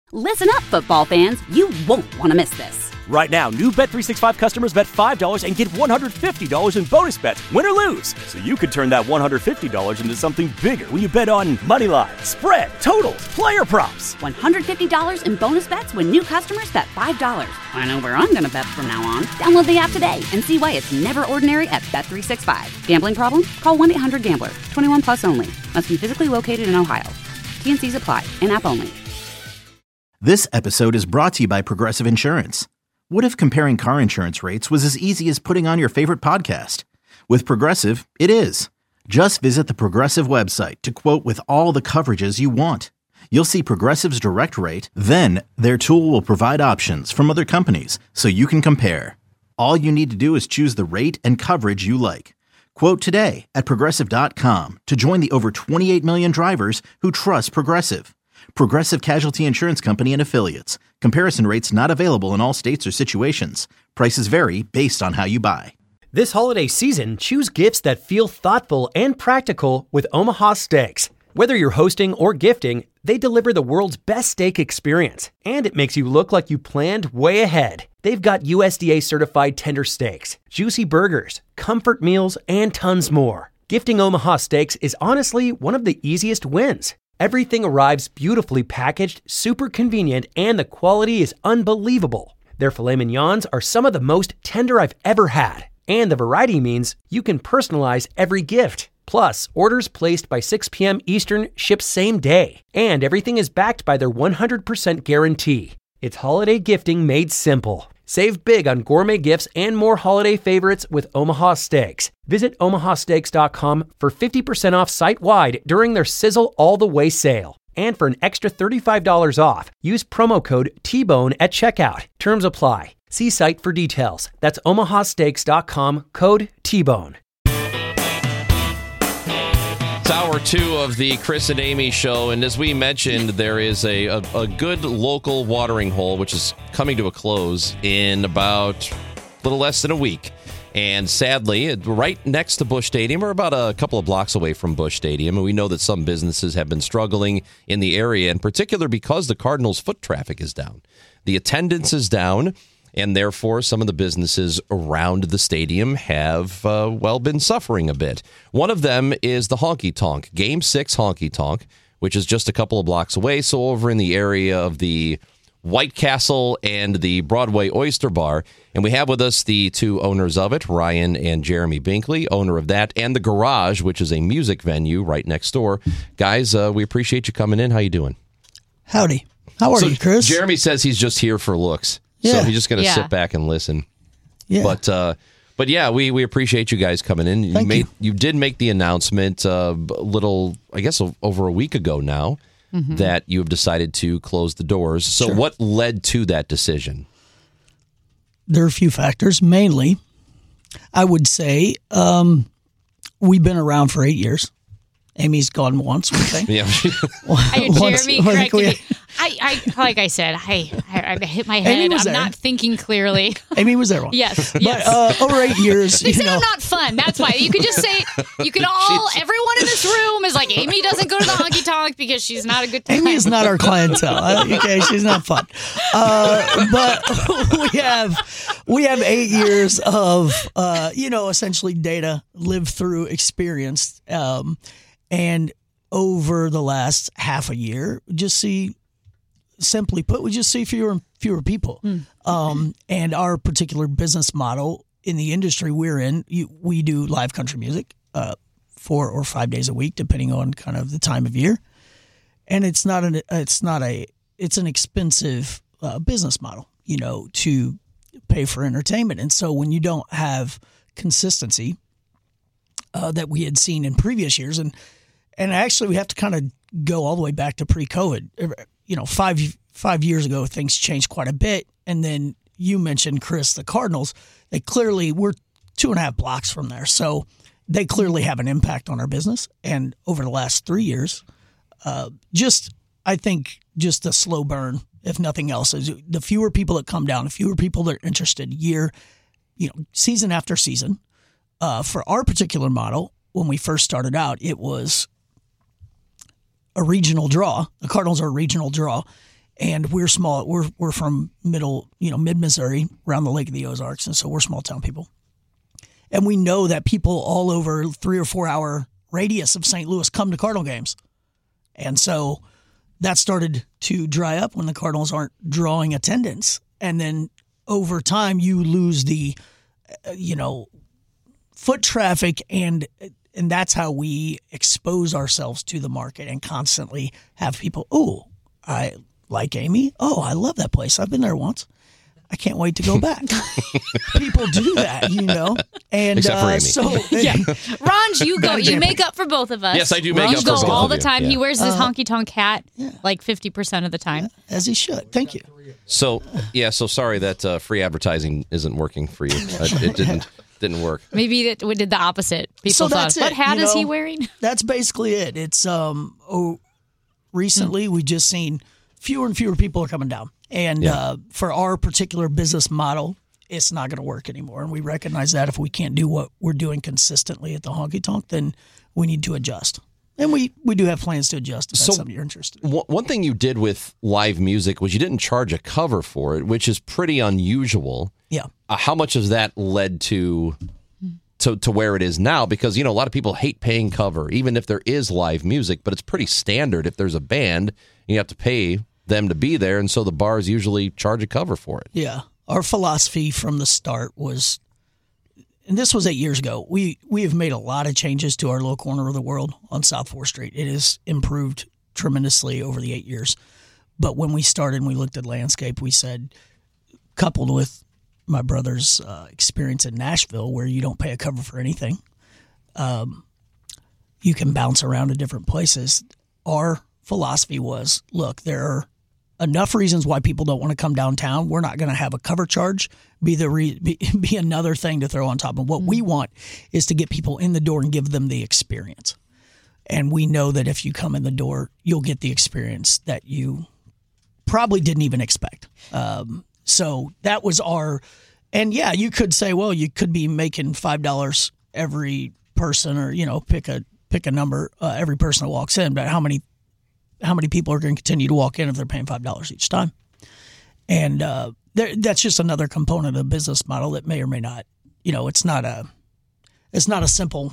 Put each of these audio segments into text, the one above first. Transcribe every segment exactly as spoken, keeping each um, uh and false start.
Listen up, football fans. You won't want to miss this. Right now, new Bet three sixty-five customers bet five dollars and get one hundred fifty dollars in bonus bets, win or lose. So you could turn that one hundred fifty dollars into something bigger when you bet on money line, spread, totals, player props. one hundred fifty dollars in bonus bets when new customers bet five dollars. I know where I'm going to bet from now on. Download the app today and see why it's never ordinary at Bet three sixty-five. Gambling problem? Call one eight hundred gambler. twenty-one plus only. Must be physically located in Ohio. T and C's apply. In-app only. This episode is brought to you by Progressive Insurance. What if comparing car insurance rates was as easy as putting on your favorite podcast? With Progressive, it is. Just visit the Progressive website to quote with all the coverages you want. You'll see Progressive's direct rate, then their tool will provide options from other companies so you can compare. All you need to do is choose the rate and coverage you like. Quote today at Progressive dot com to join the over twenty-eight million drivers who trust Progressive. Progressive Casualty Insurance Company and Affiliates. Comparison rates not available in all states or situations. Prices vary based on how you buy. This holiday season, choose gifts that feel thoughtful and practical with Omaha Steaks. Whether you're hosting or gifting, they deliver the world's best steak experience, and it makes you look like you planned way ahead. They've got U S D A certified tender steaks, juicy burgers, comfort meals, and tons more. Gifting Omaha Steaks is honestly one of the easiest wins. Everything arrives beautifully packaged, super convenient, and the quality is unbelievable. Their filet mignons are some of the most tender I've ever had, and the variety means you can personalize every gift. Plus, orders placed by six p.m. Eastern ship same day, and everything is backed by their one hundred percent guarantee. It's holiday gifting made simple. Save big on gourmet gifts and more holiday favorites with Omaha Steaks. Visit omaha steaks dot com for fifty percent off site-wide during their Sizzle All the Way sale. And for an extra thirty-five dollars off, use promo code T bone at checkout. Terms apply. See site for details. That's omaha steaks dot com, code T bone. It's hour two of the Chris and Amy show, and as we mentioned, there is a, a, a good local watering hole, which is coming to a close in about a little less than a week. And sadly, right next to Busch Stadium, or about a couple of blocks away from Busch Stadium, and we know that some businesses have been struggling in the area, in particular because the Cardinals' foot traffic is down. The attendance is down. And therefore, some of the businesses around the stadium have, uh, well, been suffering a bit. One of them is the Honky Tonk, Game six Honky Tonk, which is just a couple of blocks away. So over in the area of the White Castle and the Broadway Oyster Bar. And we have with us the two owners of it, Ryan and Jeremy Binkley, owner of that, and the Garage, which is a music venue right next door. Guys, uh, we appreciate you coming in. How you doing? Howdy. How are so you, Chris? Jeremy says he's just here for looks. Yeah. So he's just going to yeah. sit back and listen. Yeah. But uh, but yeah, we, we appreciate you guys coming in. You Thank made you. you did make the announcement uh, a little, I guess, over a week ago now mm-hmm. that you have decided to close the doors. So Sure. what led to that decision? There are a few factors. Mainly, I would say um, we've been around for eight years. Amy's gone once, we think. Yeah. I, Once- Jeremy corrected me. I, I, like I said, I, I, I hit my Amy head. was I'm there. not thinking clearly. Amy was there once. Yes, But yes. uh, over eight years, They you said know, I'm not fun. That's why. You could just say, you could all, everyone in this room is like, Amy doesn't go to the honky tonk because she's not a good time. Amy is not our clientele. Uh, Okay, she's not fun. Uh, but we have we have eight years of uh, you know essentially data lived through, experienced, um, and over the last half a year, just see. Simply put, we just see fewer and fewer people. Mm. Um, and our particular business model in the industry we're in, you, we do live country music uh, four or five days a week, depending on kind of the time of year. And it's not an it's not a it's an expensive uh, business model, you know, to pay for entertainment. And so when you don't have consistency uh, that we had seen in previous years, and and actually we have to kind of go all the way back to pre-COVID. You know, five five years ago, things changed quite a bit. And then you mentioned, Chris, the Cardinals. They clearly, we're two and a half blocks from there. So they clearly have an impact on our business. And over the last three years, uh, just, I think, just a slow burn, if nothing else. Is the fewer people that come down, the fewer people that are interested year, you know, season after season. Uh, for our particular model, when we first started out, it was a regional draw. The Cardinals are a regional draw. And we're small. We're we're from middle, you know, mid Missouri, around the Lake of the Ozarks, and so we're small town people. And we know that people all over three or four hour radius of Saint Louis come to Cardinal games, and so that started to dry up when the Cardinals aren't drawing attendance, and then over time you lose the, uh, you know, foot traffic, and and that's how we expose ourselves to the market and constantly have people. Oh, I. Like Amy? Oh, I love that place. I've been there once. I can't wait to go back. People do that, you know. And Except for uh, Amy. so Yeah. Ron, you go. You make up for both of us. Yes, I do make Ron up for goes both all of the you. time. Yeah. He wears this Uh, honky tonk hat like fifty percent of the time. as he should. Thank you. So, yeah, so sorry that uh, free advertising isn't working for you. Uh, it didn't didn't work. Maybe that we did the opposite. People So thought, that's what it, hat you is he know? wearing? That's basically it. It's um oh, recently we just seen fewer and fewer people are coming down, and Yeah. uh, for our particular business model, it's not going to work anymore. And we recognize that if we can't do what we're doing consistently at the honky tonk, then we need to adjust. And we, we do have plans to adjust if that's So- something you're interested in. One one thing you did with live music was you didn't charge a cover for it, which is pretty unusual. Yeah. Uh, how much has that led to, to to where it is now? Because, you know, a lot of people hate paying cover, even if there is live music, but it's pretty standard. If there's a band, you have to pay them to be there, and so the bars usually charge a cover for it. Yeah. Our philosophy from the start was, and this was eight years ago, we, we have made a lot of changes to our little corner of the world on South fourth Street. It has improved tremendously over the eight years. But when we started and we looked at landscape, we said, coupled with my brother's uh, experience in Nashville, where you don't pay a cover for anything, um, you can bounce around to different places. Our philosophy was, look, there are enough reasons why people don't want to come downtown. We're not going to have a cover charge be the re- be, be another thing to throw on top of. What we want is to get people in the door and give them the experience. And we know that if you come in the door, you'll get the experience that you probably didn't even expect. Um, so that was our, and yeah, you could say, well, you could be making five dollars every person, or, you know, pick a pick a number uh, every person that walks in. But how many how many people are going to continue to walk in if they're paying five dollars each time? And uh, there, that's just another component of the business model that may or may not, you know, it's not a it's not a simple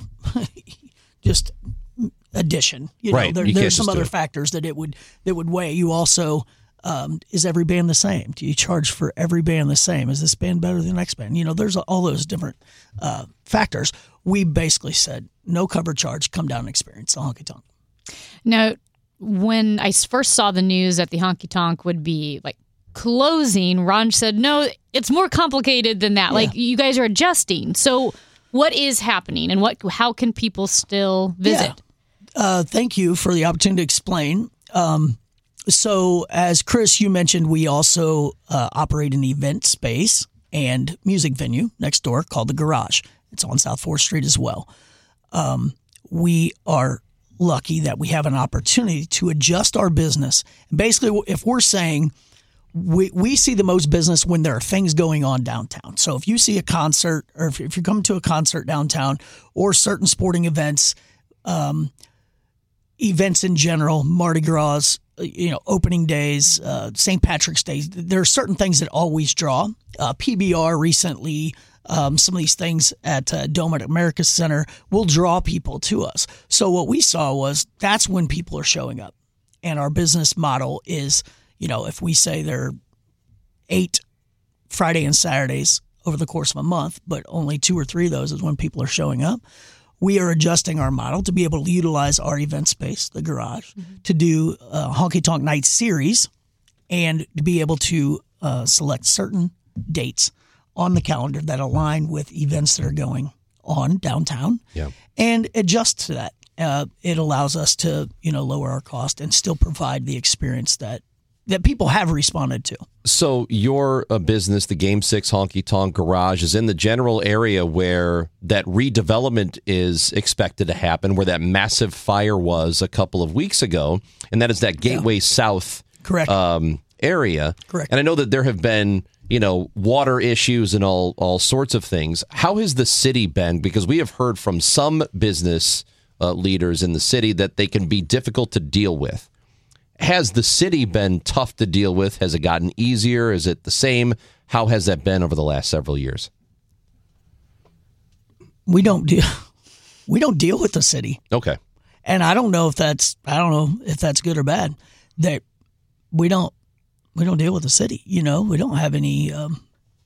just addition. You know, Right. there, You can't there's some just do other it. factors that it would that would weigh. You also, um, is every band the same? Do you charge for every band the same? Is this band better than the next band? You know, there's all those different uh, factors. We basically said no cover charge, come down and experience the honky tonk. Now, when I first saw the news that the honky tonk would be like closing, Ron said, no, it's more complicated than that. Like, you guys are adjusting. So what is happening, and what? How can people still visit? Yeah. Uh, thank you for the opportunity to explain. Um, so as Chris, you mentioned, we also uh, operate an event space and music venue next door called The Garage. It's on South fourth Street as well. Um, we are lucky that we have an opportunity to adjust our business. Basically, if we're saying we, we see the most business when there are things going on downtown. So if you see a concert, or if, if you're coming to a concert downtown, or certain sporting events, um, events in general, Mardi Gras, you know, opening days, uh, Saint Patrick's Day, there are certain things that always draw. Uh, P B R recently, um, some of these things at uh, Dome at America Center will draw people to us. So what we saw was that's when people are showing up. And our business model is, you know, if we say there are eight Friday and Saturdays over the course of a month, but only two or three of those is when people are showing up, we are adjusting our model to be able to utilize our event space, the garage, mm-hmm. to do a Honky Tonk Night series, and to be able to uh, select certain dates on the calendar that align with events that are going on downtown, Yeah. and adjust to that. Uh, it allows us to, you know, lower our cost and still provide the experience that that people have responded to. So your uh, business, the Game Six Honky Tonk Garage, is in the general area where that redevelopment is expected to happen, where that massive fire was a couple of weeks ago, and that is that Gateway Yeah. South Correct. Um, area. Correct. And I know that there have been, you know, water issues and all all sorts of things. How has the city been? Because we have heard from some business uh, leaders in the city that they can be difficult to deal with. Has the city been tough to deal with? Has it gotten easier? Is it the same? How has that been over the last several years? We don't deal. We don't deal with the city. Okay. And I don't know if that's I don't know if that's good or bad. That we don't we don't deal with the city. You know, we don't have any um,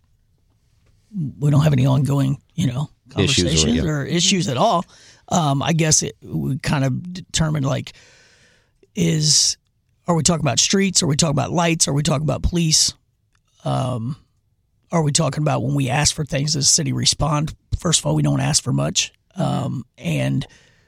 we don't have any ongoing you know conversations issues or, yeah. or issues at all. Um, I guess it, we kind of determined like is are we talking about streets? Are we talking about lights? Are we talking about police? Um, are we talking about when we ask for things, does the city respond? First of all, we don't ask for much, um, and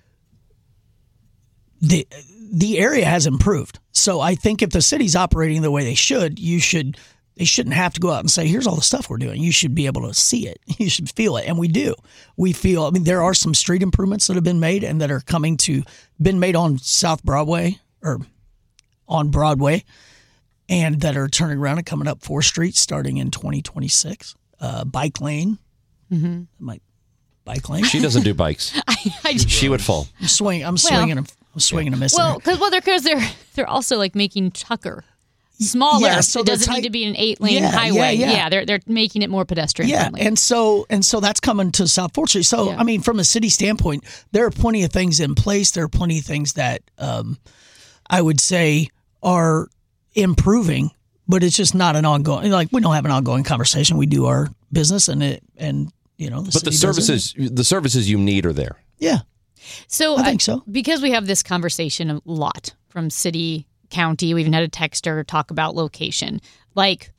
the the area has improved. So I think if the city's operating the way they should, you should they shouldn't have to go out and say, here's all the stuff we're doing. You should be able to see it. You should feel it. And we do. We feel, I mean, there are some street improvements that have been made and that are coming to, been made on South Broadway or on Broadway and that are turning around and coming up fourth Street starting in twenty twenty-six. Uh, bike lane. Mm-hmm. My bike lane. She doesn't do bikes. I, I she would fall. I'm swinging. I'm swinging. Well, I'm swinging a missing. Well, because well, they're because they're they're also like making Tucker smaller. Yeah, so it doesn't tight, need to be an eight lane yeah, highway. Yeah, yeah. yeah, they're they're making it more pedestrian yeah, friendly. and so and so that's coming to South fourth Street. So Yeah. I mean, from a city standpoint, there are plenty of things in place. There are plenty of things that um, I would say are improving, but it's just not an ongoing. Like we don't have an ongoing conversation. We do our business, and it and you know. The but the services, the services you need are there. Yeah. So I think so. Because we have this conversation a lot from city, county. We even had a texter talk about location. Like,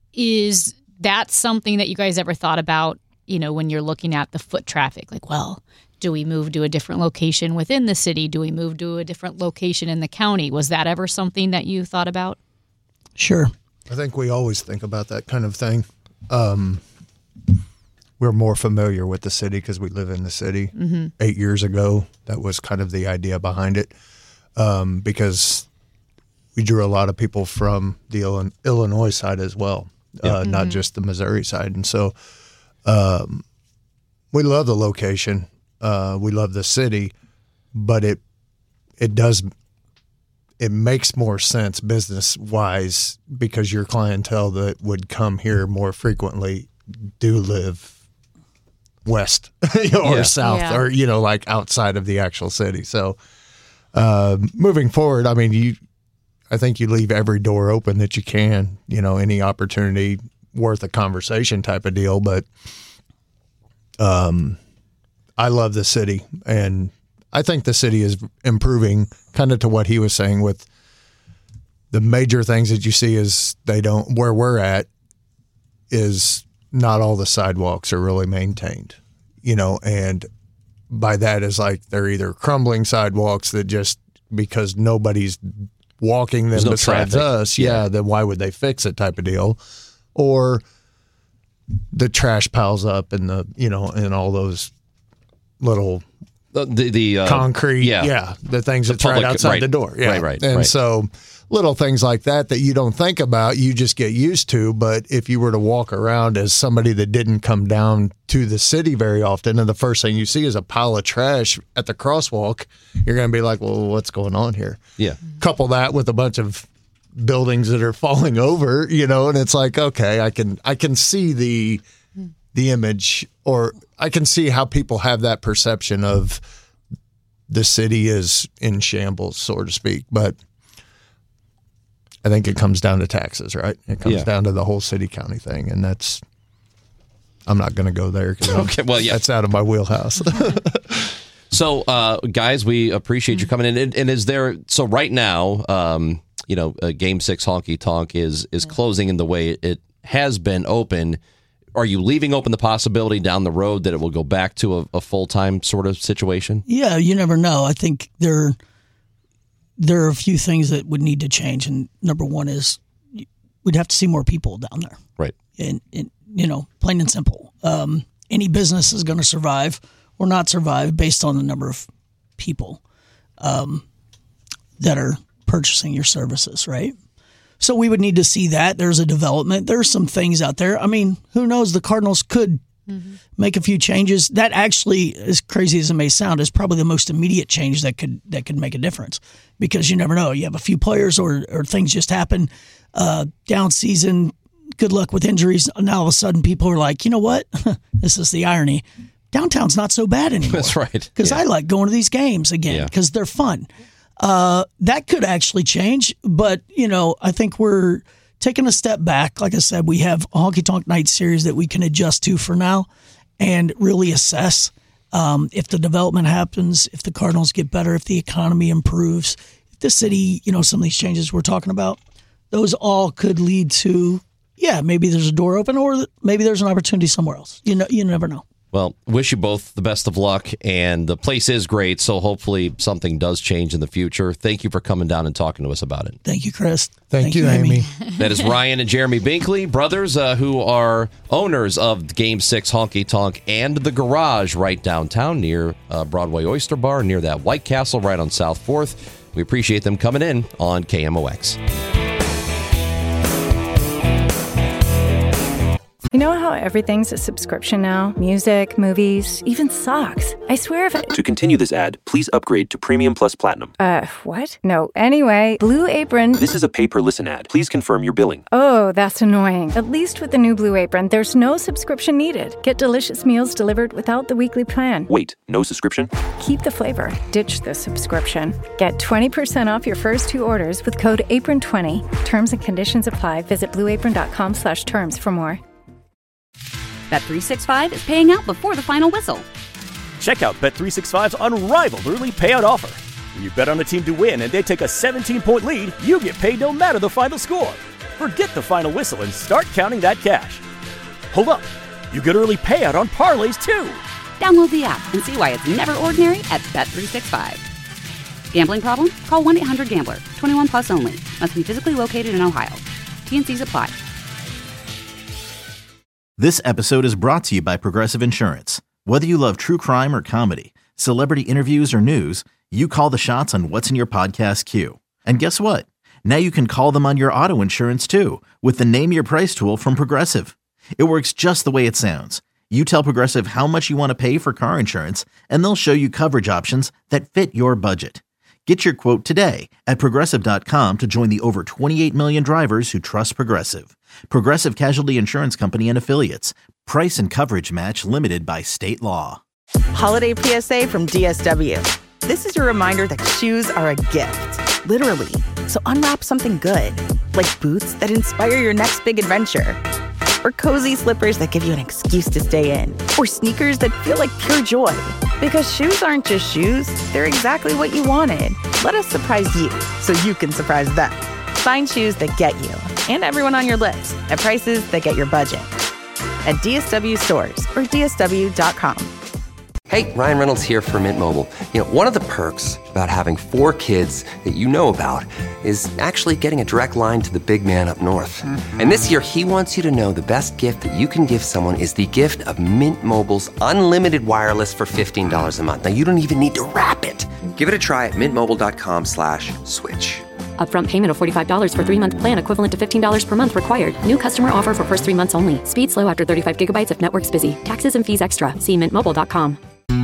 is that something that you guys ever thought about, you know, when you're looking at the foot traffic? Like, well, do we move to a different location within the city? Do we move to a different location in the county? Was that ever something that you thought about? Sure. I think we always think about that kind of thing. Um, we're more familiar with the city because we live in the city. Mm-hmm. Eight years ago, that was kind of the idea behind it, um, because we drew a lot of people from the Illinois side as well, uh, mm-hmm. not just the Missouri side. And so um, we love the location. Uh, we love the city, but it it does it makes more sense business wise because your clientele that would come here more frequently do live west or Yeah. south Yeah. or you know like outside of the actual city. So uh, moving forward, I mean, you I think you leave every door open that you can. You know, any opportunity worth a conversation type of deal, but um. I love the city, and I think the city is improving kind of to what he was saying with the major things that you see is they don't, where we're at is not all the sidewalks are really maintained, you know, and by that is like they're either crumbling sidewalks that just because nobody's walking them There's no besides traffic. us, yeah, Yeah. then why would they fix it type of deal, or the trash piles up and the, you know, and all those little The the, the uh, concrete, yeah. yeah, the things The that's right public- outside right. the door, yeah, Right, right, and right. so little things like that that you don't think about, you just get used to. But if you were to walk around as somebody that didn't come down to the city very often, and the first thing you see is a pile of trash at the crosswalk, you're going to be like, "Well, what's going on here?" Yeah. Couple that with a bunch of buildings that are falling over, you know, and it's like, okay, I can I can see the the image, or I can see how people have that perception of the city is in shambles, so to speak. But I think it comes down to taxes, right? It comes Yeah. down to the whole city county thing, and that's I'm not going to go there because Okay, well, yeah. that's out of my wheelhouse. So, uh, guys, we appreciate you coming in. And, and is there so right now, um, you know, uh, Game Six Honky Tonk is is closing in the way it has been open. Are you leaving open the possibility down the road that it will go back to a, a full time sort of situation? Yeah, you never know. I think there there are a few things that would need to change, and number one is we'd have to see more people down there. Right. And, and you know, plain and simple. Um, any business is going to survive or not survive based on the number of people um, that are purchasing your services, right? So we would need to see that. There's a development. There's some things out there. I mean, who knows? The Cardinals could Mm-hmm. Make a few changes. That actually, as crazy as it may sound, is probably the most immediate change that could that could make a difference, because you never know. You have a few players or, or things just happen, uh, down season, good luck with injuries. Now all of a sudden people are like, you know what? This is the irony. Downtown's not so bad anymore. That's right. Because yeah. I like going to these games again because yeah. they're fun. Uh, that could actually change, but you know, I think we're taking a step back. Like I said, we have a Honky Tonk Night series that we can adjust to for now and really assess um, if the development happens, if the Cardinals get better, if the economy improves, if the city, you know, some of these changes we're talking about, those all could lead to, yeah, maybe there's a door open or maybe there's an opportunity somewhere else. You know, you never know. Well, wish you both the best of luck, and the place is great, so hopefully something does change in the future. Thank you for coming down and talking to us about it. Thank you, Chris. Thank, Thank you, Amy. Amy. That is Ryan and Jeremy Binkley, brothers uh, who are owners of Game six Honky Tonk and The Garage right downtown near uh, Broadway Oyster Bar, near that White Castle right on South fourth. We appreciate them coming in on K M O X. You know how everything's a subscription now? Music, movies, even socks. I swear if I... To continue this ad, please upgrade to Premium Plus Platinum. Uh, what? No. Anyway, Blue Apron... This is a pay-per-listen ad. Please confirm your billing. Oh, that's annoying. At least with the new Blue Apron, there's no subscription needed. Get delicious meals delivered without the weekly plan. Wait, no subscription? Keep the flavor. Ditch the subscription. Get twenty percent off your first two orders with code apron twenty. Terms and conditions apply. Visit blueapron.com slash terms for more. Bet three sixty-five is paying out before the final whistle. Check out Bet three sixty-five's unrivaled early payout offer. When you bet on a team to win and they take a seventeen-point lead, you get paid no matter the final score. Forget the final whistle and start counting that cash. Hold up. You get early payout on parlays, too. Download the app and see why it's never ordinary at Bet three sixty-five. Gambling problem? Call one eight hundred gambler. twenty-one plus only. Must be physically located in Ohio. T and C's apply. This episode is brought to you by Progressive Insurance. Whether you love true crime or comedy, celebrity interviews or news, you call the shots on what's in your podcast queue. And guess what? Now you can call them on your auto insurance too with the Name Your Price tool from Progressive. It works just the way it sounds. You tell Progressive how much you want to pay for car insurance, and they'll show you coverage options that fit your budget. Get your quote today at Progressive dot com to join the over twenty-eight million drivers who trust Progressive. Progressive Casualty Insurance Company and Affiliates. Price and coverage match limited by state law. Holiday P S A from D S W. This is your reminder that shoes are a gift, literally. So unwrap something good, like boots that inspire your next big adventure, or cozy slippers that give you an excuse to stay in, or sneakers that feel like pure joy. Because shoes aren't just shoes, they're exactly what you wanted. Let us surprise you so you can surprise them. Find shoes that get you and everyone on your list at prices that get your budget at D S W stores or D S W dot com. Hey, Ryan Reynolds here for Mint Mobile. You know, one of the perks about having four kids that you know about is actually getting a direct line to the big man up north. Mm-hmm. And this year, he wants you to know the best gift that you can give someone is the gift of Mint Mobile's unlimited wireless for fifteen dollars a month. Now, you don't even need to wrap it. Give it a try at mintmobile.com slash switch. Upfront payment of forty-five dollars for three-month plan equivalent to fifteen dollars per month required. New customer offer for first three months only. Speed slow after thirty-five gigabytes if network's busy. Taxes and fees extra. See mint mobile dot com.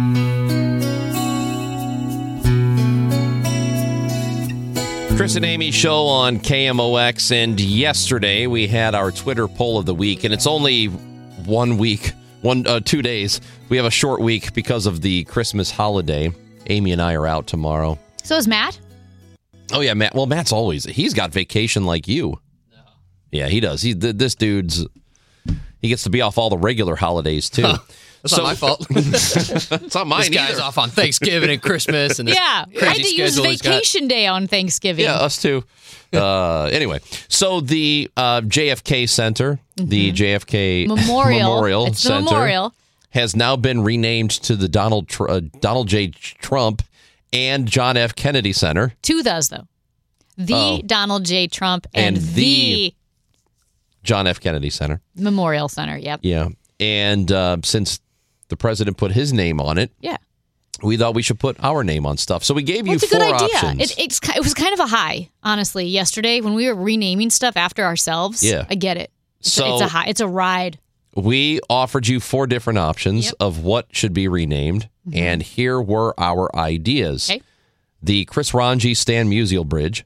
Chris and Amy show on K M O X, and yesterday we had our Twitter poll of the week, and it's only one week, one uh, two days. We have a short week because of the Christmas holiday. Amy and I are out tomorrow. So is Matt? Oh, yeah, Matt. Well, Matt's always, he's got vacation like you. No. Yeah, he does. He This dude's, he gets to be off all the regular holidays, too. Huh. That's so, not my fault. It's not mine This guy's either. off on Thanksgiving and Christmas. And this yeah, I had to use vacation day on Thanksgiving. Yeah, us too. Uh, anyway, so the uh, J F K Center, mm-hmm. the J F K Memorial, Memorial it's the Center, memorial. has now been renamed to the Donald Tr- uh, Donald J. Trump and John F. Kennedy Center. Two those, though. The oh. Donald J. Trump and, and the, the John F. Kennedy Center. Memorial Center, yep. Yeah, and uh, since the president put his name on it, yeah, we thought we should put our name on stuff. So we gave well, you it's four a good idea. options. It, it's, it was kind of a high, honestly, yesterday when we were renaming stuff after ourselves. Yeah. I get it. It's, so, a, it's a high. It's a ride. We offered you four different options Yep. of what should be renamed, and here were our ideas. Okay. The Chris Ranji Stan Musial Bridge,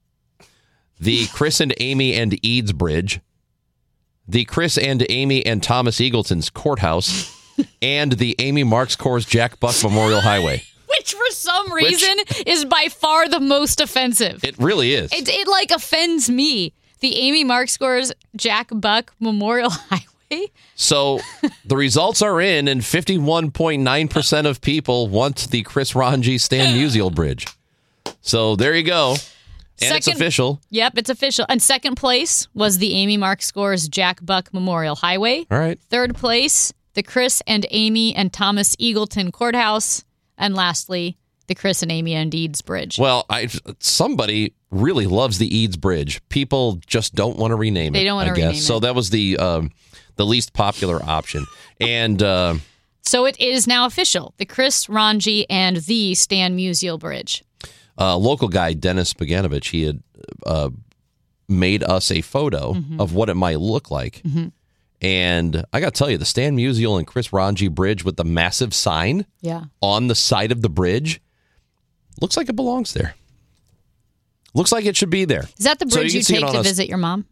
the Chris and Amy and Eads Bridge, the Chris and Amy and Thomas Eagleton's Courthouse, and the Amy Marks Course Jack Buck Memorial Highway. Which, for some reason, is by far the most offensive. It really is. It, it like, offends me. The Amy Marks Course Jack Buck Memorial Highway. So the results are in, and fifty-one point nine percent of people want the Chris Ranji Stan Musial Bridge. So there you go. And it's Second- official. Yep, it's official. And second place was the Amy Marks Course Jack Buck Memorial Highway. All right. Third place, the Chris and Amy and Thomas Eagleton Courthouse. And lastly, the Chris and Amy and Eads Bridge. Well, I somebody really loves the Eads Bridge. People just don't want to rename it. They don't want I to guess. rename So it. that was the um, the least popular option. And uh, So it is now official. The Chris Ranji and the Stan Musial Bridge. uh, local guy Dennis Boganovich, he had uh, made us a photo Mhm. of what it might look like. Mhm. And I got to tell you, the Stan Musial and Chris Ranji Bridge with the massive sign Yeah. on the side of the bridge looks like it belongs there. Looks like it should be there. Is that the So bridge can you see it take on to a- visit your mom?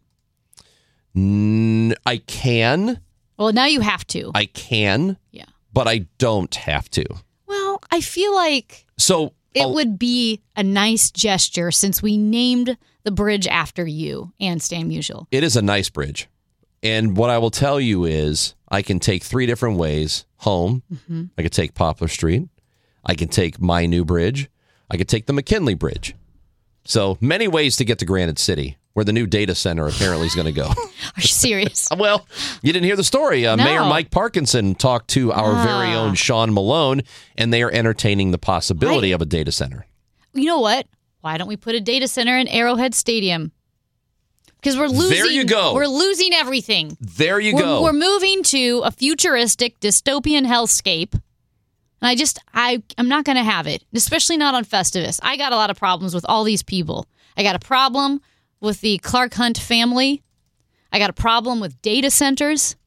N- I can. Well, now you have to. I can. Yeah. But I don't have to. Well, I feel like So it I'll- would be a nice gesture since we named the bridge after you and Stan Musial. it is a nice bridge. And what I will tell you is I can take three different ways home. Mhm. I could take Poplar Street. I can take my new bridge. I could take the McKinley Bridge. So many ways to get to Granite City, where the new data center apparently is going to go. Are you serious? Well, you didn't hear the story. Uh, No. Mayor Mike Parkinson talked to our very Ah. own Sean Malone, and they are entertaining the possibility of a data center. You know what? Why don't we put a data center in Arrowhead Stadium? Because we're losing. There you go. We're losing everything. There you we're, go. We're moving to a futuristic dystopian hellscape. And I just, I, I'm not going to have it, especially not on Festivus. I got a lot of problems with all these people. I got a problem with the Clark Hunt family. I got a problem with data centers.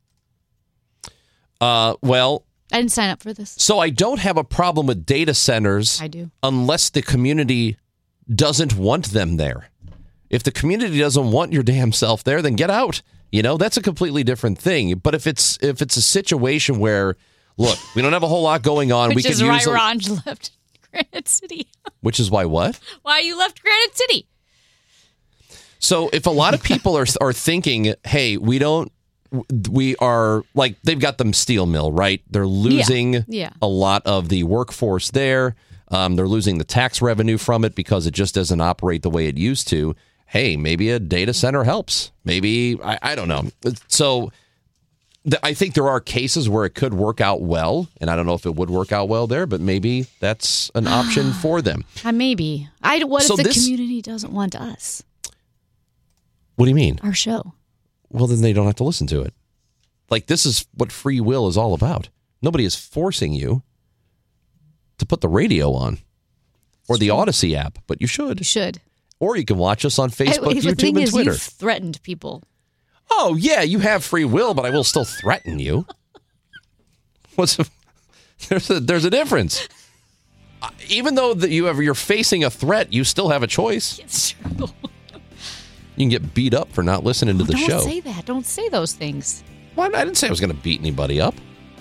Uh, well, I didn't sign up for this. so I don't have a problem with data centers. I do. Unless the community doesn't want them there. If the community doesn't want your damn self there, then get out. You know, that's a completely different thing. But if it's if it's a situation where, look, we don't have a whole lot going on, Which we is could why use a- Ron left Granite City. which is why what? Why you left Granite City? So if a lot of people are are thinking, hey, we don't, we are like they've got them steel mill, right? They're losing Yeah. a lot of the workforce there. Um, they're losing the tax revenue from it because it just doesn't operate the way it used to. Hey, maybe a data center helps. Maybe I, I don't know. So th- I think there are cases where it could work out well, and I don't know if it would work out well there, but maybe that's an option for them. Uh, maybe. I. What So if the this- community doesn't want us? What do you mean? Our show. Well, then they don't have to listen to it. Like, this is what free will is all about. Nobody is forcing you to put the radio on or the Odyssey app, but you should. You should. Or you can watch us on Facebook, I- the YouTube, thing and is, Twitter. You've threatened people. Oh, yeah, you have free will, but I will still threaten you. What's a, there's a there's a difference. Uh, Even though that you have you're facing a threat, you still have a choice. It's true. You can get beat up for not listening to the Don't show. say that. Don't say those things. What? I didn't say I was going to beat anybody up.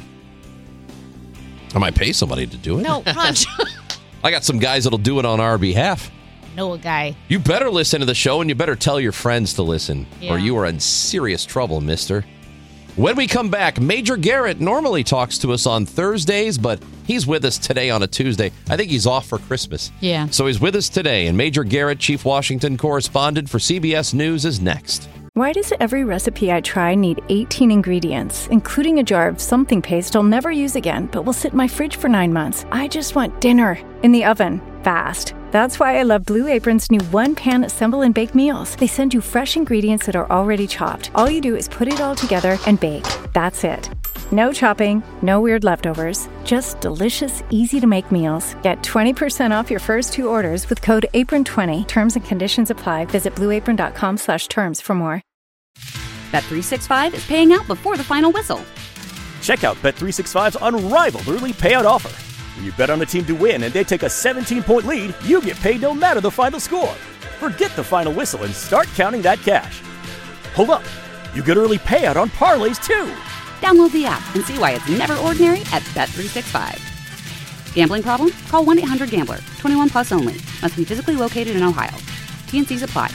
I might pay somebody to do it. No, Ron. I got some guys that'll do it on our behalf. know a guy. You better listen to the show, and you better tell your friends to listen, Yeah. or you are in serious trouble, mister. When we come back, Major Garrett normally talks to us on Thursdays, but he's with us today on a Tuesday. I think he's off for Christmas. Yeah. So he's with us today, and Major Garrett, Chief Washington correspondent for C B S News, is next. Why does every recipe I try need eighteen ingredients, including a jar of something paste I'll never use again, but will sit in my fridge for nine months? I just want dinner in the oven, fast. That's why I love Blue Apron's new one-pan assemble and bake meals. They send you fresh ingredients that are already chopped. All you do is put it all together and bake. That's it. No chopping, no weird leftovers, just delicious, easy-to-make meals. Get twenty percent off your first two orders with code apron twenty. Terms and conditions apply. Visit blueapron.com slash terms for more. Bet three sixty-five is paying out before the final whistle. Check out Bet three sixty-five's unrivaled early payout offer. When you bet on a team to win and they take a seventeen-point lead, you get paid no matter the final score. Forget the final whistle and start counting that cash. Hold up. You get early payout on parlays, too. Download the app and see why it's never ordinary at Bet three sixty-five. Gambling problem? Call one eight hundred gambler. twenty-one plus only. Must be physically located in Ohio. T N Cs apply.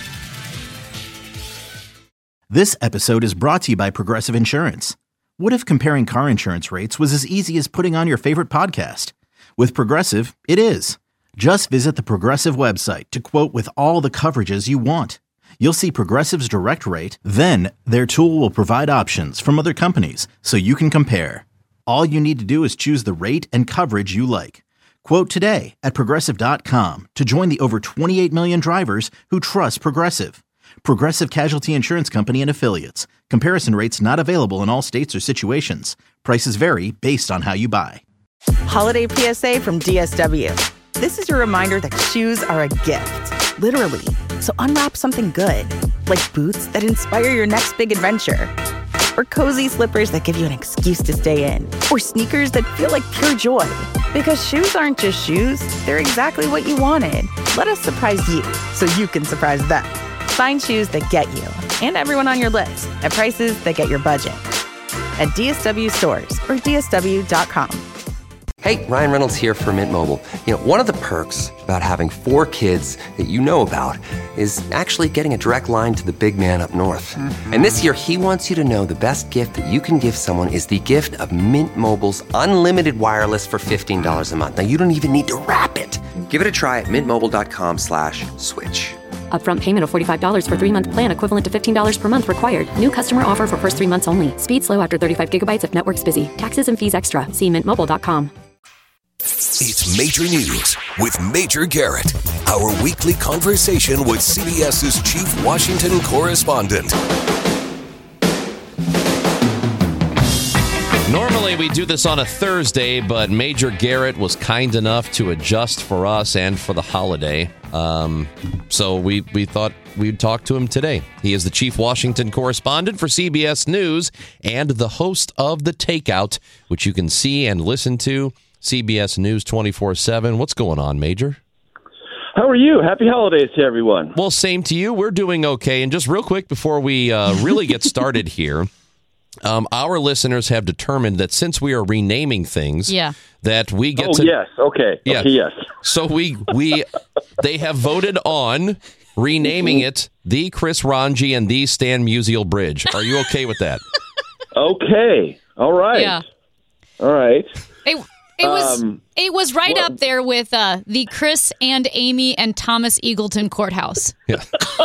This episode is brought to you by Progressive Insurance. What if comparing car insurance rates was as easy as putting on your favorite podcast? With Progressive, it is. Just visit the Progressive website to quote with all the coverages you want. You'll see Progressive's direct rate, then their tool will provide options from other companies so you can compare. All you need to do is choose the rate and coverage you like. Quote today at Progressive dot com to join the over twenty-eight million drivers who trust Progressive. Progressive Casualty Insurance Company and Affiliates. Comparison rates not available in all states or situations. Prices vary based on how you buy. Holiday P S A from D S W. This is your reminder that shoes are a gift, literally. So unwrap something good, like boots that inspire your next big adventure, or cozy slippers that give you an excuse to stay in, or sneakers that feel like pure joy. Because shoes aren't just shoes, they're exactly what you wanted. Let us surprise you so you can surprise them. Find shoes that get you and everyone on your list at prices that get your budget. At D S W stores or D S W dot com. Hey, Ryan Reynolds here for Mint Mobile. You know, one of the perks about having four kids that you know about is actually getting a direct line to the big man up north. Mm-hmm. And this year, he wants you to know the best gift that you can give someone is the gift of Mint Mobile's unlimited wireless for fifteen dollars a month. Now, you don't even need to wrap it. Give it a try at mintmobile.com slash switch. Upfront payment of forty-five dollars for three-month plan equivalent to fifteen dollars per month required. New customer offer for first three months only. Speed slow after thirty-five gigabytes if network's busy. Taxes and fees extra. See mint mobile dot com. It's Major News with Major Garrett, our weekly conversation with CBS's chief Washington correspondent. Normally we do this on a Thursday, but Major Garrett was kind enough to adjust for us and for the holiday. Um, so we, we thought we'd talk to him today. He is the chief Washington correspondent for C B S News and the host of The Takeout, which you can see and listen to C B S News twenty-four seven. What's going on, Major? How are you? Happy holidays to everyone. Well, same to you. We're doing okay. And just real quick before we uh, really get started here, um, our listeners have determined that since we are renaming things, yeah. that we get oh, to... yes. Okay. Yeah. Okay, yes. So we, we they have voted on renaming it the Chris Ranji and the Stan Musial Bridge. Are you okay with that? Okay. All right. Yeah. All right. It, It was Um, it was right well- up there with uh, the Chris and Amy and Thomas Eagleton Courthouse. Yeah.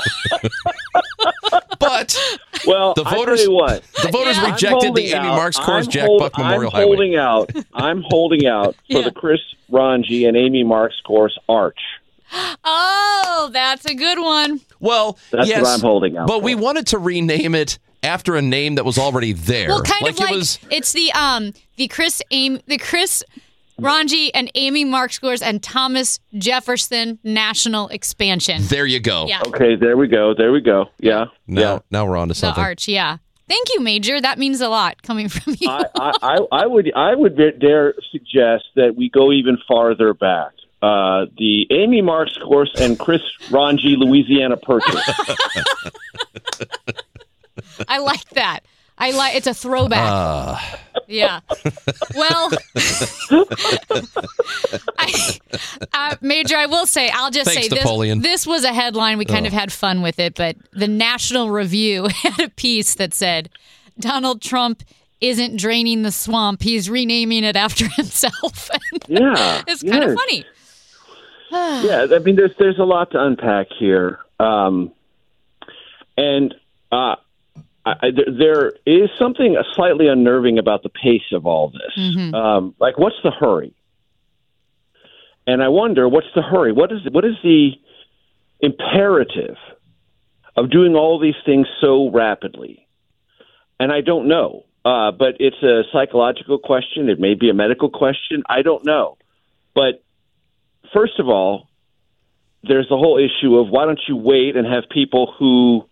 But Well, the I tell voters, you what. the voters I'm rejected the holding Amy out. Marks course I'm Jack hold- Buck Memorial I'm Highway. holding out. I'm holding out for Yeah. the Chris Ranji and Amy Marks course arch. Oh, that's a good one. Well, That's yes, what I'm holding out but for. we wanted to rename it after a name that was already there. Well, kind of like it was. it's the um the Chris Amy the Chris Ranji and Amy Marks course and Thomas Jefferson National Expansion. There you go. Yeah. Okay, there we go. There we go. Yeah. Now, yeah. now we're on to The something. arch, yeah. Thank you, Major. That means a lot coming from you. I, I, I, I would I would dare suggest that we go even farther back. Uh, the Amy Marks course and Chris Ranji Louisiana Purchase. I like that. I like it's a throwback. Uh, Yeah. Well, I, uh, Major, I will say, I'll just Thanks, say this, Napoleon. this was a headline. We kind Oh. of had fun with it, but the National Review had a piece that said Donald Trump isn't draining the swamp. He's renaming it after himself. Yeah. It's kind yes. of funny. Yeah, I mean, there's there's a lot to unpack here, um, and uh, I, I, there is something slightly unnerving about the pace of all this. Mm-hmm. Um, like, what's the hurry? And I wonder, what's the hurry? What is what is the imperative of doing all these things so rapidly? And I don't know, uh, but it's a psychological question. It may be a medical question. I don't know, but. First of all, there's the whole issue of why don't you wait and have people who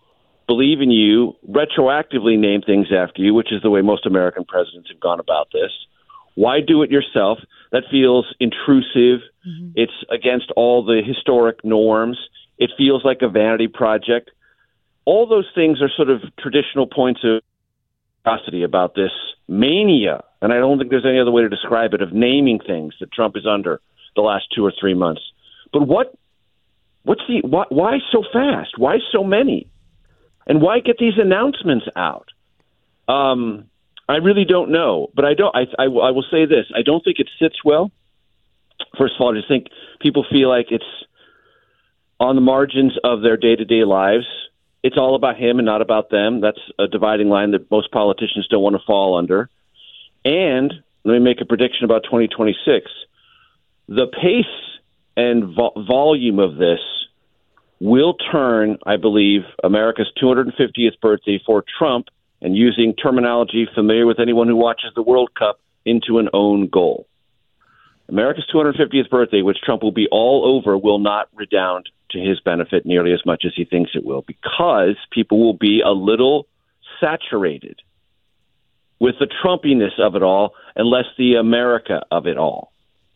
believe in you, retroactively name things after you, which is the way most American presidents have gone about this. Why do it yourself? That feels intrusive. Mm-hmm. It's against all the historic norms. It feels like a vanity project. All those things are sort of traditional points of curiosity about this mania, and I don't think there's any other way to describe it, of naming things that Trump is under the last two or three months. But what, what's the, why, why so fast? Why so many? And why get these announcements out? Um, I really don't know, but I don't. I, I, I will say this: I don't think it sits well. First of all, I just think people feel like it's on the margins of their day-to-day lives. It's all about him and not about them. That's a dividing line that most politicians don't want to fall under. And let me make a prediction about twenty twenty-six. The pace and vo- volume of this will turn, I believe, America's two hundred fiftieth birthday for Trump, and using terminology familiar with anyone who watches the World Cup, into an own goal. America's two hundred fiftieth birthday, which Trump will be all over, will not redound to his benefit nearly as much as he thinks it will, because people will be a little saturated with the Trumpiness of it all and less the America of it all.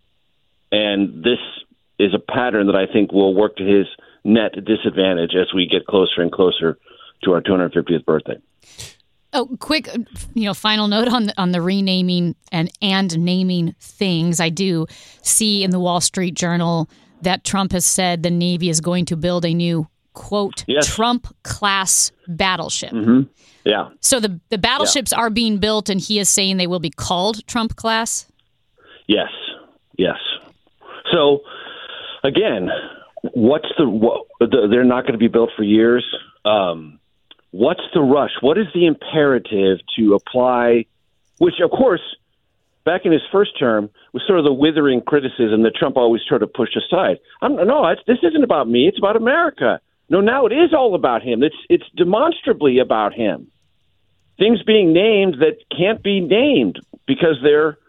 And this is a pattern that I think will work to his net disadvantage as we get closer and closer to our two hundred fiftieth birthday. Oh, quick, you know, final note on the, on the renaming and and naming things. I do see in the Wall Street Journal that Trump has said the Navy is going to build a new, quote, yes. Trump-class battleship. Mm-hmm. Yeah. So the, the battleships yeah. are being built, and he is saying they will be called Trump-class? Yes, yes. So, again, what's the, what, the they're not going to be built for years. Um, what's the rush? What is the imperative to apply, which, of course, back in his first term, was sort of the withering criticism that Trump always tried to push aside. I'm, no, it's, this isn't about me. It's about America. No, now it is all about him. It's it's demonstrably about him. Things being named that can't be named because they're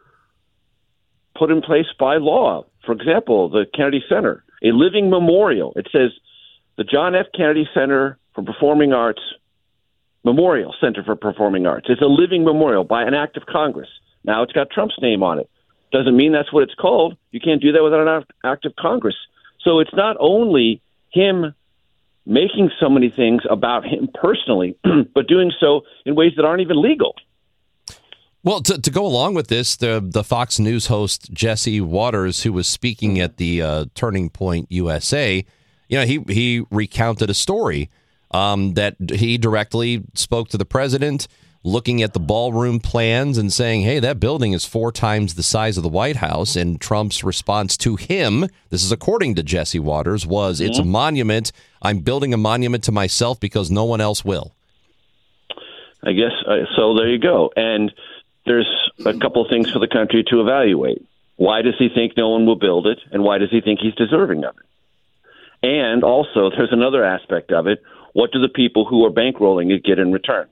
put in place by law. For example, the Kennedy Center, a living memorial. It says the John F. Kennedy Center for Performing Arts, Memorial Center for Performing Arts. It's a living memorial by an act of Congress. Now it's got Trump's name on it. Doesn't mean that's what it's called. You can't do that without an act of Congress. So it's not only him making so many things about him personally, but doing so in ways that aren't even legal. Well, to, to go along with this, the the Fox News host Jesse Waters, who was speaking at the uh, Turning Point U S A, you know, he he recounted a story um, that he directly spoke to the president, looking at the ballroom plans and saying, hey, that building is four times the size of the White House. And Trump's response to him, this is according to Jesse Waters, was, mm-hmm. it's a monument. I'm building a monument to myself because no one else will. I guess uh, so. There you go. And there's a couple of things for the country to evaluate. Why does he think no one will build it? And why does he think he's deserving of it? And also, there's another aspect of it. What do the people who are bankrolling it get in return?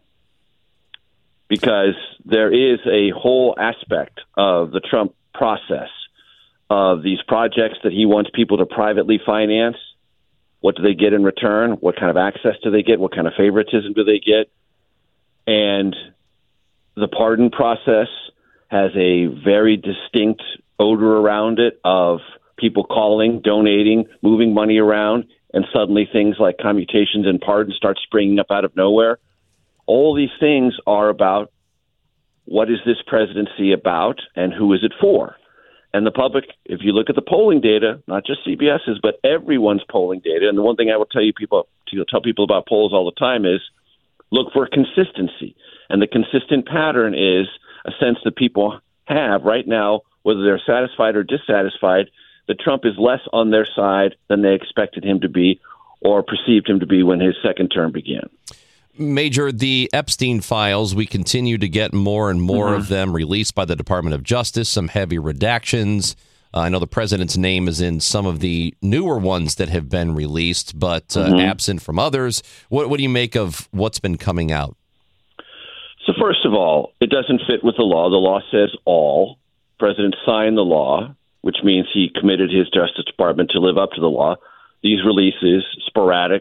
Because there is a whole aspect of the Trump process of these projects that he wants people to privately finance. What do they get in return? What kind of access do they get? What kind of favoritism do they get? And the pardon process has a very distinct odor around it of people calling, donating, moving money around, and suddenly things like commutations and pardons start springing up out of nowhere. All these things are about what is this presidency about and who is it for? And the public, if you look at the polling data, not just C B S's, but everyone's polling data, and the one thing I will tell you people, to tell people about polls all the time is look for consistency. And the consistent pattern is a sense that people have right now, whether they're satisfied or dissatisfied, that Trump is less on their side than they expected him to be or perceived him to be when his second term began. Major, the Epstein files, we continue to get more and more mm-hmm. of them released by the Department of Justice, some heavy redactions. Uh, I know the president's name is in some of the newer ones that have been released, but uh, mm-hmm. absent from others. What, what do you make of what's been coming out? So first of all, it doesn't fit with the law. The law says all. The president signed the law, which means he committed his Justice Department to live up to the law. These releases, sporadic,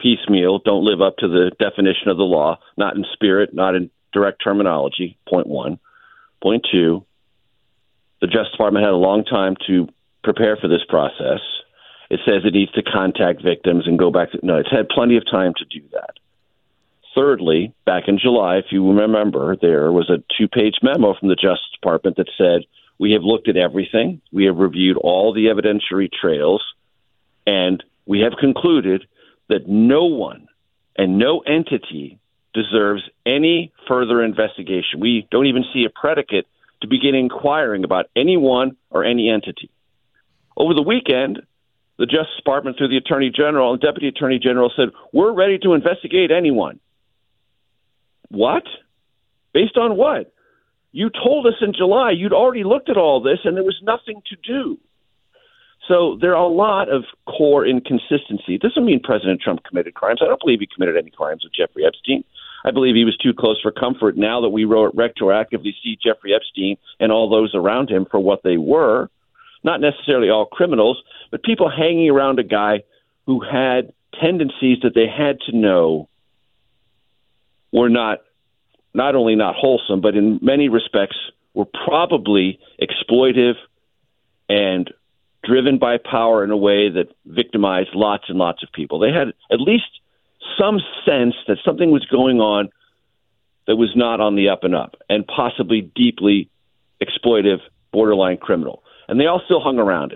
piecemeal, don't live up to the definition of the law, not in spirit, not in direct terminology, point one. Point two, the Justice Department had a long time to prepare for this process. It says it needs to contact victims and go back to, no, it's had plenty of time to do that. Thirdly, back in July, if you remember, there was a two-page memo from the Justice Department that said, we have looked at everything, we have reviewed all the evidentiary trails, and we have concluded that no one and no entity deserves any further investigation. We don't even see a predicate to begin inquiring about anyone or any entity. Over the weekend, the Justice Department, through the Attorney General and Deputy Attorney General, said, we're ready to investigate anyone. What? Based on what? You told us in July you'd already looked at all this and there was nothing to do. So there are a lot of core inconsistency. It doesn't mean President Trump committed crimes. I don't believe he committed any crimes with Jeffrey Epstein. I believe he was too close for comfort now that we retroactively see Jeffrey Epstein and all those around him for what they were. Not necessarily all criminals, but people hanging around a guy who had tendencies that they had to know were not not only not wholesome, but in many respects were probably exploitive and driven by power in a way that victimized lots and lots of people. They had at least some sense that something was going on that was not on the up and up, and possibly deeply exploitive, borderline criminal. And they all still hung around him.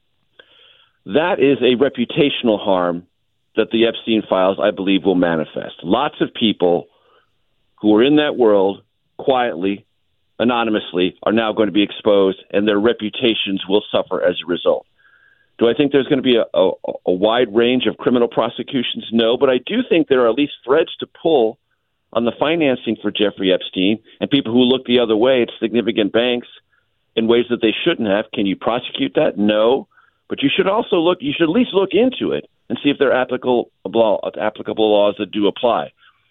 That is a reputational harm that the Epstein files, I believe, will manifest. Lots of people who are in that world quietly, anonymously, are now going to be exposed, and their reputations will suffer as a result. Do I think there's going to be a, a, a wide range of criminal prosecutions? No, but I do think there are at least threads to pull on the financing for Jeffrey Epstein and people who look the other way at significant banks in ways that they shouldn't have. Can you prosecute that? No. But you should also look, you should at least look into it and see if there are applicable, applicable laws that do apply.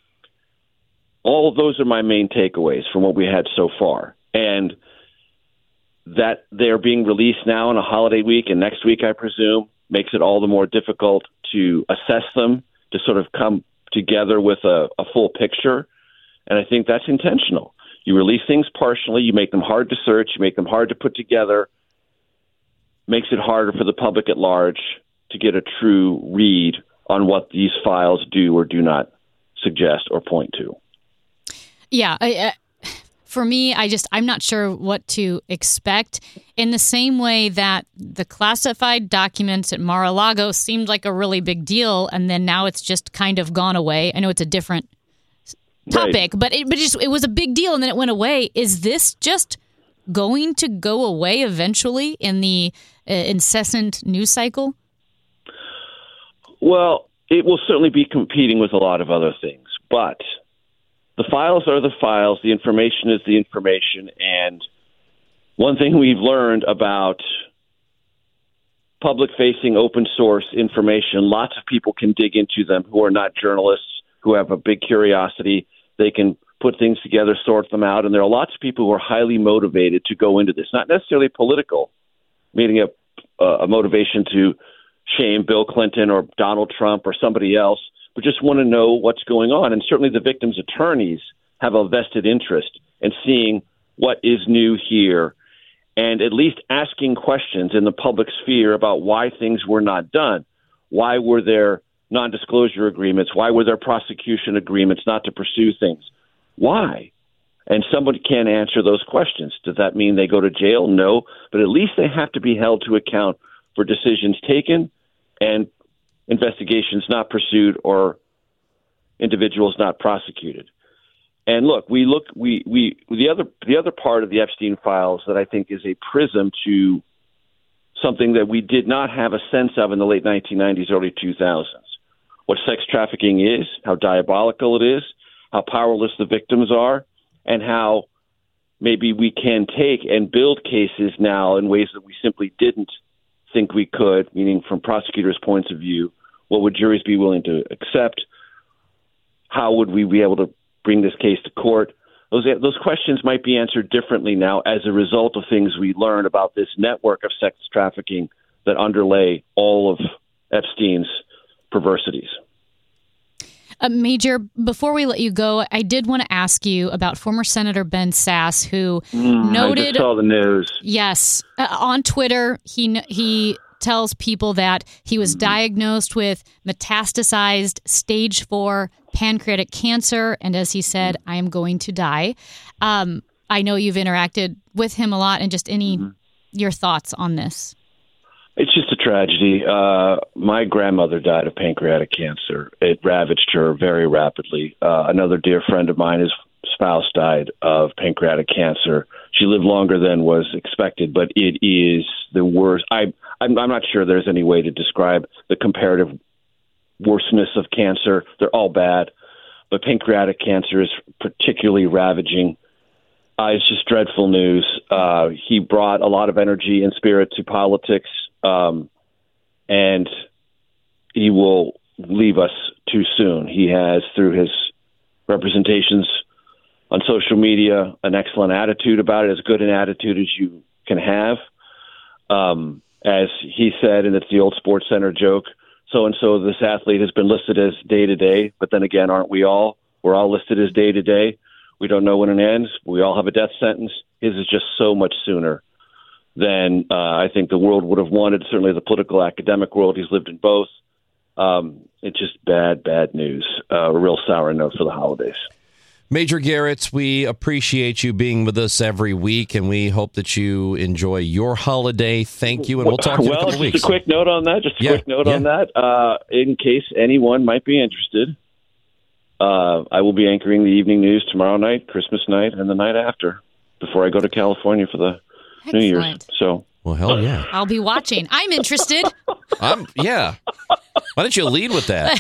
All of those are my main takeaways from what we had so far. And that they're being released now on a holiday week and next week, I presume, makes it all the more difficult to assess them, to sort of come together with a, a full picture. And I think that's intentional. You release things partially, you make them hard to search, you make them hard to put together, makes it harder for the public at large to get a true read on what these files do or do not suggest or point to. Yeah, I, uh, for me, I just, I'm not sure what to expect. In the same way that the classified documents at Mar-a-Lago seemed like a really big deal, and then now it's just kind of gone away. I know it's a different topic, right. but it, but just, it was a big deal, and then it went away. Is this just going to go away eventually in the uh, incessant news cycle? Well, it will certainly be competing with a lot of other things, but the files are the files, the information is the information, and one thing we've learned about public-facing open-source information, lots of people can dig into them who are not journalists, who have a big curiosity. They can put things together, sort them out, and there are lots of people who are highly motivated to go into this, not necessarily political, meaning a, a motivation to shame Bill Clinton or Donald Trump or somebody else, but just want to know what's going on. And certainly the victims' attorneys have a vested interest in seeing what is new here and at least asking questions in the public sphere about why things were not done. Why were there non-disclosure agreements? Why were there prosecution agreements not to pursue things? Why? And somebody can't answer those questions. Does that mean they go to jail? No, but at least they have to be held to account for decisions taken and investigations not pursued or individuals not prosecuted. And look, we look, we, we, the other, the other part of the Epstein files that I think is a prism to something that we did not have a sense of in the late nineteen nineties, early two thousands. What sex trafficking is, how diabolical it is, how powerless the victims are, and how maybe we can take and build cases now in ways that we simply didn't think we could, meaning from prosecutors' points of view, what would juries be willing to accept? How would we be able to bring this case to court? Those those questions might be answered differently now as a result of things we learned about this network of sex trafficking that underlay all of Epstein's perversities. Uh, Major, before we let you go, I did want to ask you about former Senator Ben Sasse, who Mm, noted. I just saw the news. Yes, uh, on Twitter, he he tells people that he was diagnosed with metastasized stage four pancreatic cancer, and as he said, I am going to die. Um, I know you've interacted with him a lot, and just any mm-hmm. your thoughts on this. It's just a tragedy. Uh, my grandmother died of pancreatic cancer. It ravaged her very rapidly. Uh, another dear friend of mine, his spouse died of pancreatic cancer. She lived longer than was expected, but it is the worst. I, I'm, I'm not sure there's any way to describe the comparative worseness of cancer. They're all bad, but pancreatic cancer is particularly ravaging. Uh, it's just dreadful news. Uh, he brought a lot of energy and spirit to politics. Um, and he will leave us too soon. He has, through his representations on social media, an excellent attitude about it, as good an attitude as you can have. Um, as he said, and it's the old Sports Center joke, so-and-so, this athlete has been listed as day-to-day, but then again, aren't we all? We're all listed as day-to-day. We don't know when it ends. We all have a death sentence. His is just so much sooner than uh, I think the world would have wanted, certainly the political academic world. He's lived in both. Um, it's just bad, bad news. Uh, a real sour note for the holidays. Major Garrett, we appreciate you being with us every week, and we hope that you enjoy your holiday. Thank you, and we'll talk to you well, in a couple just weeks. a quick note on that. Just a Yeah, quick note yeah. on that. Uh, in case anyone might be interested, uh, I will be anchoring the evening news tomorrow night, Christmas night, and the night after, before I go to California for the New Year's. Excellent. So, well, hell yeah. I'll be watching. I'm interested. I'm, yeah. Why don't you lead with that?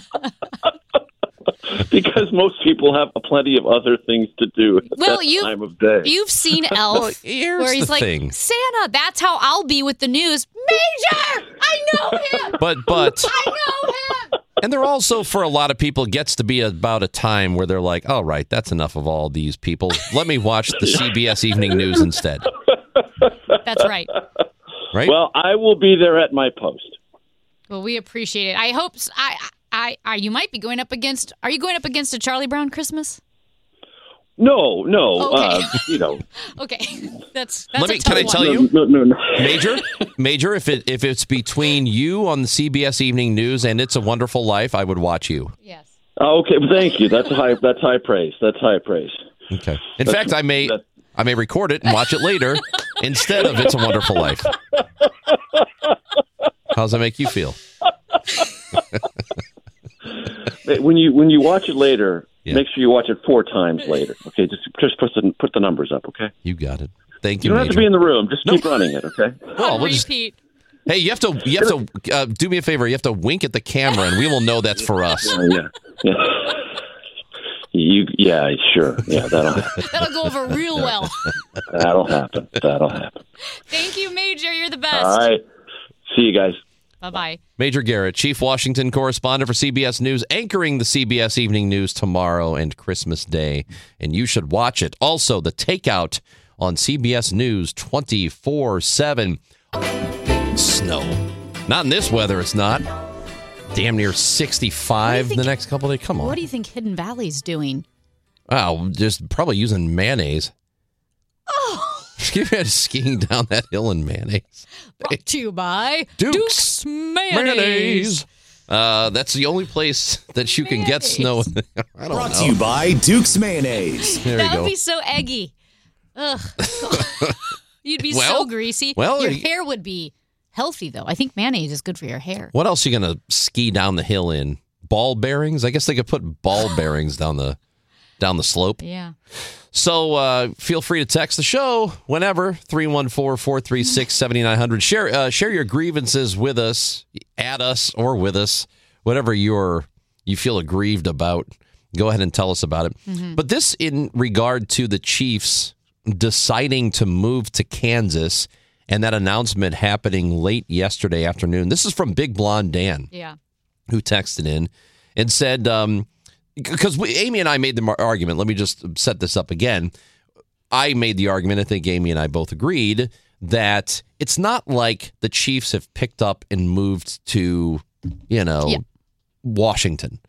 because most people have plenty of other things to do at Well, that you time of day. You've seen Elf, Well, here's where he's the like, thing. Santa, that's how I'll be with the news. Major! I know him! But, but, I know him! and there also, for a lot of people, gets to be about a time where they're like, all right, that's enough of all these people. Let me watch the C B S Evening News instead. That's right. Right? Well, I will be there at my post. Well, we appreciate it. I hope s- I, I, I, you might be going up against. Are you going up against a Charlie Brown Christmas? No, no, Okay. uh, you know. Okay, that's that's Let a me. tough Can I one. tell you, No, no, no. Major, Major? If it if it's between you on the C B S Evening News and It's a Wonderful Life, I would watch you. Yes. Oh, okay, well, thank you. That's high. That's high praise. That's high praise. Okay. In That's- fact, I may that- I may record it and watch it later instead of It's a Wonderful Life. How's that make you feel? When you when you watch it later, Yeah. make sure you watch it four times later. Okay, just just put the put the numbers up. Okay. You got it. Thank You you, don't have Major. to be in the room. Just keep running it. Okay. Well, On we'll just- repeat. Hey, you have to you have to uh, do me a favor. You have to wink at the camera, and we will know that's for us. Yeah, yeah. yeah. You yeah sure yeah that'll happen. That'll go over real well. That'll happen. That'll happen. Thank you, Major. You're the best. All right. See you guys. Bye bye. Major Garrett, Chief Washington correspondent for C B S News, anchoring the C B S Evening News tomorrow and Christmas Day, and you should watch it. Also, The Takeout on C B S News twenty-four seven. Snow. Not in this weather, it's not. Damn near sixty-five think- the next couple of days. Come on. What do you think Hidden Valley's doing? Wow, just probably using mayonnaise. Oh, Give me skiing down that hill in mayonnaise. brought to you by Dukes Duke's Mayonnaise. Uh, that's the only place that you can get snow. I don't Brought know. to you by Duke's Mayonnaise. There That you would go. be so eggy. Ugh. You'd be Well, so greasy. well, your y- hair would be healthy, though. I think mayonnaise is good for your hair. What else are you going to ski down the hill in? Ball bearings? I guess they could put ball bearings down the down the slope. Yeah. So uh, feel free to text the show whenever, three one four, four three six, seven nine zero zero. Share, uh, share your grievances with us, at us, or with us, whatever you're, you feel aggrieved about. Go ahead and tell us about it. Mm-hmm. But this in regard to the Chiefs deciding to move to Kansas and that announcement happening late yesterday afternoon. This is from Big Blonde Dan, Yeah. who texted in and said, um, because we, Amy and I made the mar- argument. Let me just set this up again. I made the argument. I think Amy and I both agreed that it's not like the Chiefs have picked up and moved to, you know, Yeah. Washington,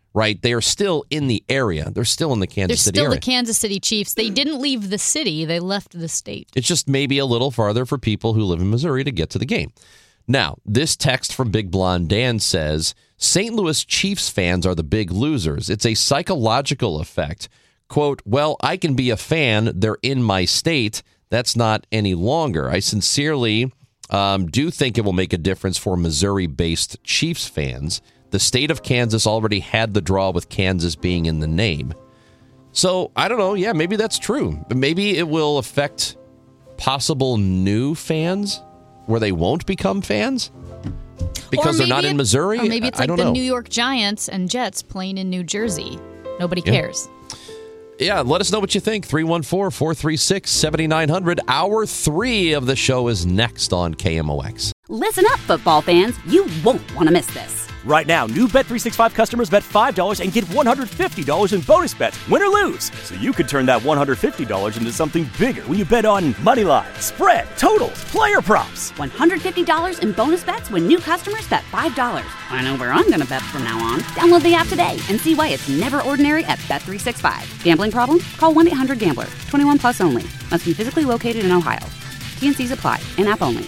right? They are still in the area. They're still in the Kansas They're City still area. the Kansas City Chiefs. They didn't leave the city. They left the state. It's just maybe a little farther for people who live in Missouri to get to the game. Now, this text from Big Blonde Dan says, Saint Louis Chiefs fans are the big losers. It's a psychological effect. Quote, well, I can be a fan. They're in my state. That's not any longer. I sincerely um, do think it will make a difference for Missouri-based Chiefs fans. The state of Kansas already had the draw with Kansas being in the name. So, I don't know. Yeah, maybe that's true. But maybe it will affect possible new fans where they won't become fans because they're not in Missouri. Or maybe it's I like don't the know. New York Giants and Jets playing in New Jersey. Nobody Yeah. cares. Yeah, let us know what you think. three one four, four three six, seven nine zero zero. Hour three of the show is next on K M O X. Listen up, football fans. You won't want to miss this. Right now, new Bet three sixty-five customers bet five dollars and get one hundred fifty dollars in bonus bets, win or lose. So you could turn that one hundred fifty dollars into something bigger when you bet on money line, spread, totals, player props. one hundred fifty dollars in bonus bets when new customers bet five dollars. I know where I'm going to bet from now on. Download the app today and see why it's never ordinary at Bet three sixty-five. Gambling problem? Call one eight hundred gambler. twenty-one plus only. Must be physically located in Ohio. T and C's apply. In-app only.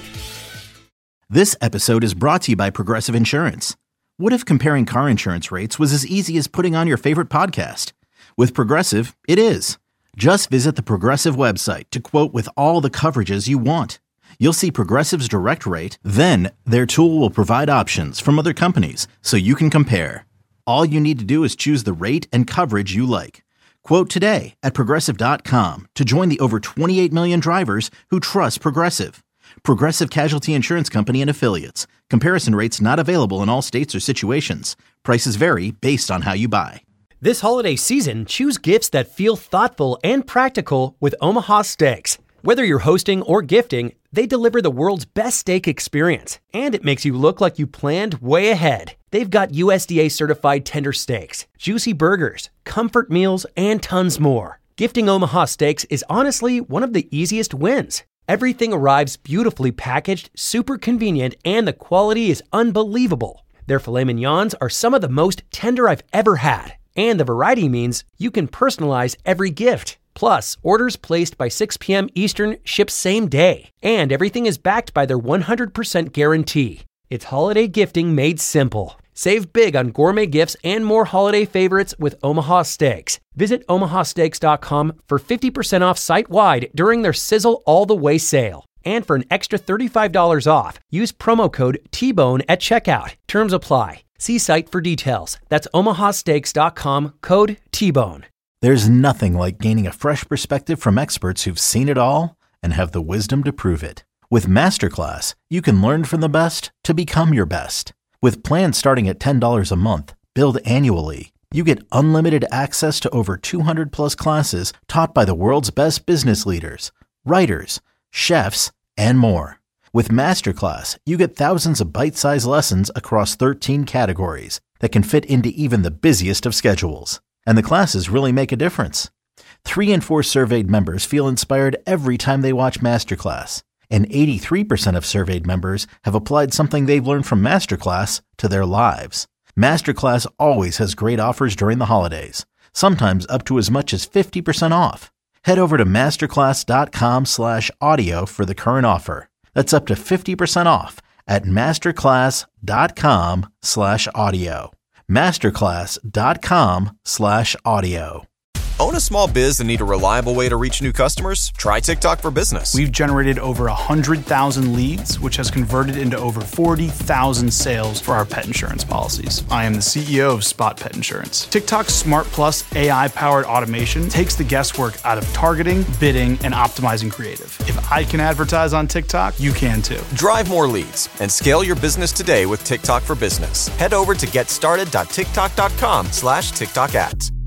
This episode is brought to you by Progressive Insurance. What if comparing car insurance rates was as easy as putting on your favorite podcast? With Progressive, it is. Just visit the Progressive website to quote with all the coverages you want. You'll see Progressive's direct rate, then their tool will provide options from other companies so you can compare. All you need to do is choose the rate and coverage you like. Quote today at Progressive dot com to join the over twenty-eight million drivers who trust Progressive. Progressive Casualty Insurance Company and Affiliates. Comparison rates not available in all states or situations. Prices vary based on how you buy. This holiday season, choose gifts that feel thoughtful and practical with Omaha Steaks. Whether you're hosting or gifting, they deliver the world's best steak experience, and it makes you look like you planned way ahead. They've got U S D A certified tender steaks, juicy burgers, comfort meals, and tons more. Gifting Omaha Steaks is honestly one of the easiest wins. Everything arrives beautifully packaged, super convenient, and the quality is unbelievable. Their filet mignons are some of the most tender I've ever had, and the variety means you can personalize every gift. Plus, orders placed by six p.m. Eastern ship same day, and everything is backed by their one hundred percent guarantee. It's holiday gifting made simple. Save big on gourmet gifts and more holiday favorites with Omaha Steaks. Visit omaha steaks dot com for fifty percent off site-wide during their Sizzle All the Way sale. And for an extra thirty-five dollars off, use promo code T Bone at checkout. Terms apply. See site for details. That's omaha steaks dot com, code T Bone. There's nothing like gaining a fresh perspective from experts who've seen it all and have the wisdom to prove it. With Masterclass, you can learn from the best to become your best. With plans starting at ten dollars a month, billed annually, you get unlimited access to over two hundred plus classes taught by the world's best business leaders, writers, chefs, and more. With Masterclass, you get thousands of bite-sized lessons across thirteen categories that can fit into even the busiest of schedules. And the classes really make a difference. Three in four surveyed members feel inspired every time they watch Masterclass. And eighty-three percent of surveyed members have applied something they've learned from Masterclass to their lives. Masterclass always has great offers during the holidays, sometimes up to as much as fifty percent off. Head over to masterclass.com slash audio for the current offer. That's up to fifty percent off at masterclass.com slash audio. Masterclass.com slash audio. Own a small biz and need a reliable way to reach new customers? Try TikTok for Business. We've generated over one hundred thousand leads, which has converted into over forty thousand sales for our pet insurance policies. I am the C E O of Spot Pet Insurance. TikTok's Smart Plus A I-powered automation takes the guesswork out of targeting, bidding, and optimizing creative. If I can advertise on TikTok, you can too. Drive more leads and scale your business today with TikTok for Business. Head over to getstarted.tiktok.com slash TikTok ads.